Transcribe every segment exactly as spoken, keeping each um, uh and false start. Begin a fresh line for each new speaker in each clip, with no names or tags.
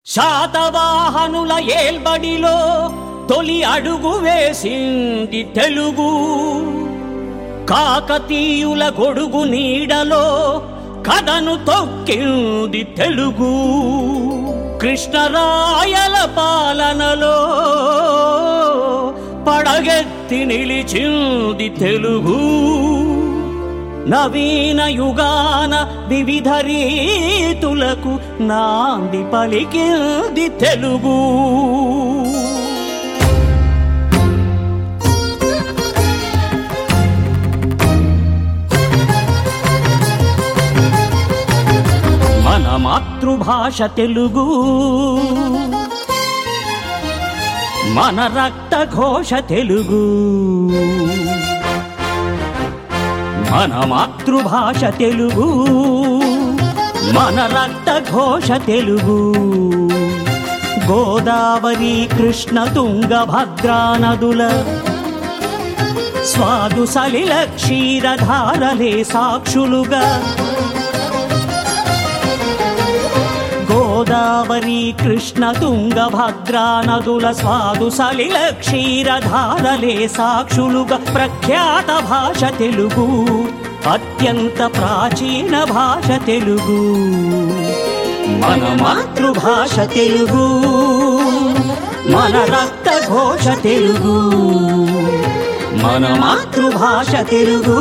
శాతవాహనుల ఏల్బడిలో తొలి అడుగు వేసింది తెలుగు. కాకతీయుల గొడుగు నీడలో కథను తొక్కింది తెలుగు. కృష్ణరాయల పాలనలో పడగెత్తి నిలిచింది తెలుగు. నవీన యుగాన వివిధ రీతులకు నాంది పలికింది తెలుగు. మన మాతృభాష తెలుగు, మన రక్త ఘోష తెలుగు. మన మాతృభాష తెలుగు, మన రక్త ఘోష తెలుగు. గోదావరి కృష్ణ తుంగ భద్రా నదుల స్వాదు సలిల క్షీరధారలే సాక్షులుగా. గోదావరి కృష్ణ తుంగ భద్రా నదుల స్వాదు సలిల క్షీరధారలే సాక్షులుగా. ప్రఖ్యాత భాష తెలుగు, అత్యంత ప్రాచీన భాష తెలుగు. మన మాతృభాష తెలుగు, మన రక్త ఘోష తెలుగు. మన మాతృభాష తెలుగు.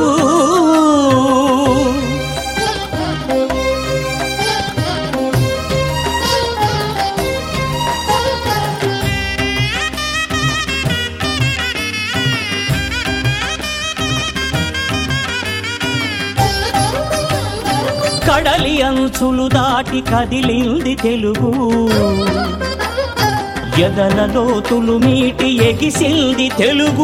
కడలి అంచులు దాటి కదిలింది తెలుగు. ఎదల లోతులు మీటి ఎగిసింది తెలుగు.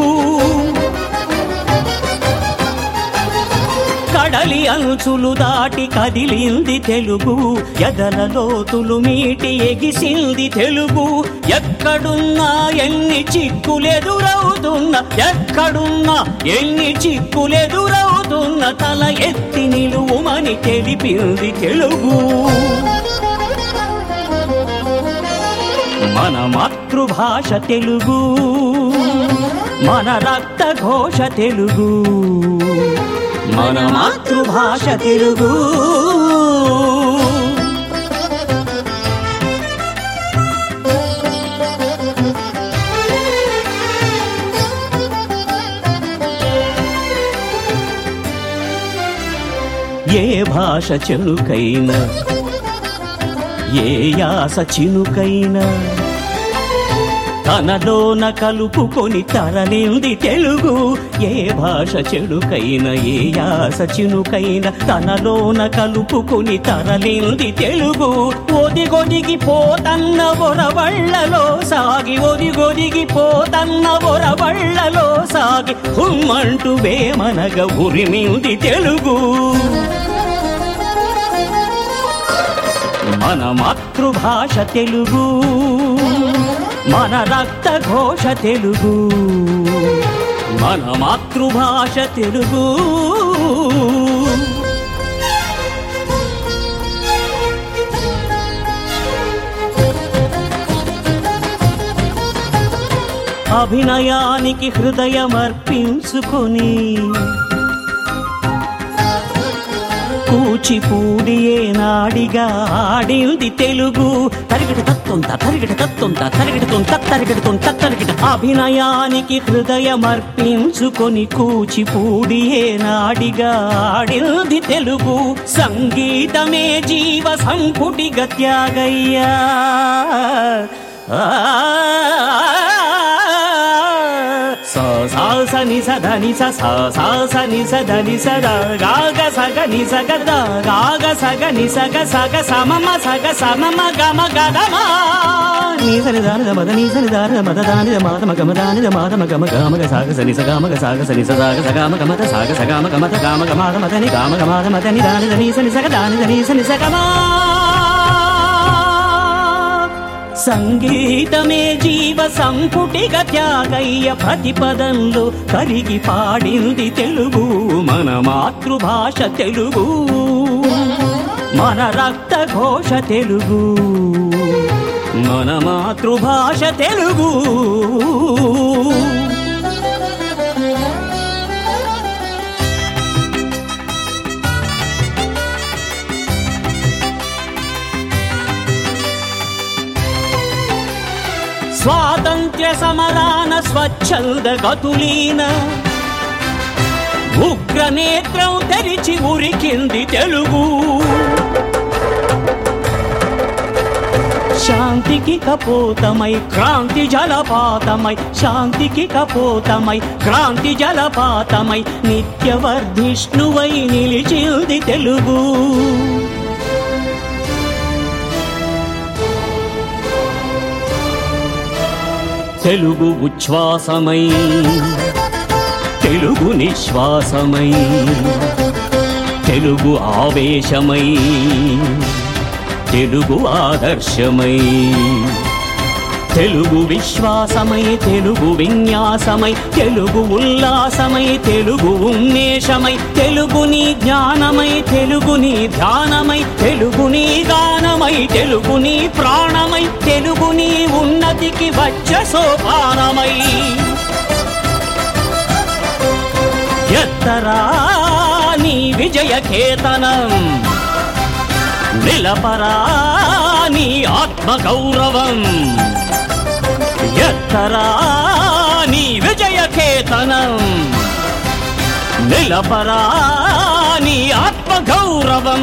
కడలి అంచులు దాటి కదిలింది తెలుగు. ఎదల లోతులు మీటి ఎగిసింది తెలుగు. ఎక్కడున్నా ఎన్ని చిక్కులెదురవుతున్నా, ఎక్కడున్నా ఎన్ని చిక్కులెదురవుతున్న తల ఎత్తి నిలువుమని తెలిపింది తెలుగు. మన మాతృభాష తెలుగు, మన రక్త ఘోష తెలుగు. మన మాతృభాష తెలుగు. ఏ భాష చెనుకైనా, ఏ యాస చినుకైనా తనలోన కలుపుకొని తరలింది తెలుగు. ఏ భాష చెడుకైనా, ఏ యాస చినుకైనా తనలోన కలుపుకొని తరలింది తెలుగు. ఒదిగొదిగి పోతన్న ఒరవళ్ళలో సాగి, ఒదిగొదిగి పోతన్న ఒరవళ్ళలో సాగి హుమ్మంటూ వేమనగ ఉరిమింది తెలుగు. మన మాతృభాష తెలుగు, మన రక్త ఘోష తెలుగు. మన మాతృభాష తెలుగు. అభినయానికి హృదయమర్పించుకొని కూచిపూడియే నాడిగా ఆడింది తెలుగు. తరిగిట తత్తుంత తరిగిట తత్తుంత తరిగిటతుంత తరిగిటతుంత తరిగిట. అభినయానికి హృదయమర్పించుకొని కూచిపూడియే నాడిగా ఆడింది తెలుగు. సంగీతమే జీవ సంపుటిగా త్యాగయ్యా. సని సదని సని సదని సద గాగ సగని సగద గాగ సగని సగ సగ సమమ సగ సమమ గమ గదమా. నీ సని దాని మద నీ సని దాని మద దాని మాతమ గమ దాని మాతమ గమ గమ సాగ సని సగమ సాగ సని సగ సగమ గమత సాగ సగమ గమత గామ గమాద మదని గామ గమాద మదని దాని దని సని సగ దాని దని సని సగమా. సంగీతమే జీవ సంపుటిగా త్యాగయ్య ప్రతిపదంలో కరిగి పాడింది తెలుగు. మన మాతృభాష తెలుగు, మన రక్త ఘోష తెలుగు, మన మాతృభాష తెలుగు. స్వాతంత్ర్య సమరాన స్వచ్ఛంద గతులీన ఉగ్ర నేత్రం తెరిచి ఉరికింది తెలుగు. శాంతికి కపోతమై క్రాంతి జలపాతమై, శాంతికి కపోతమై క్రాంతి జలపాతమై నిత్యవర్ధిష్ణువై నిలిచింది తెలుగు. తెలుగు ఉచ్ఛ్వాసమై తెలుగు నిశ్వాసమై, తెలుగు ఆవేశమై తెలుగు ఆదర్శమై, తెలుగు విశ్వాసమై తెలుగు విన్యాసమై, తెలుగు ఉల్లాసమై తెలుగు ఉన్మేషమై, తెలుగుని జ్ఞానమై తెలుగుని ధ్యానమై, తెలుగుని గానమై తెలుగుని ప్రాణమై, తెలుగుని ఉన్నతికి వచ్చ సోపానమై. ఎత్తరా నీ విజయ కేతనం, నిలపరా నీ ఆత్మ గౌరవం. ఎత్తరా నీ విజయ కేతనం, నిలపరా నీ ఆత్మ గౌరవం.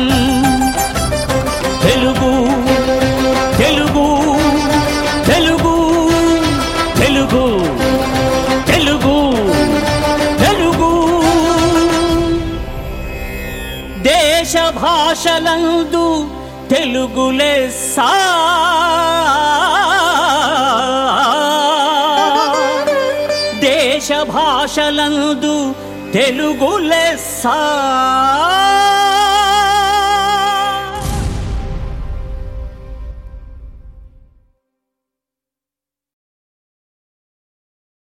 తెలుగు తెలుగు తెలుగు తెలుగు తెలుగు తెలుగు. దేశ భాషలందు తెలుగు లెస్స, దేశ భాషలందు తెలుగు లెస్స.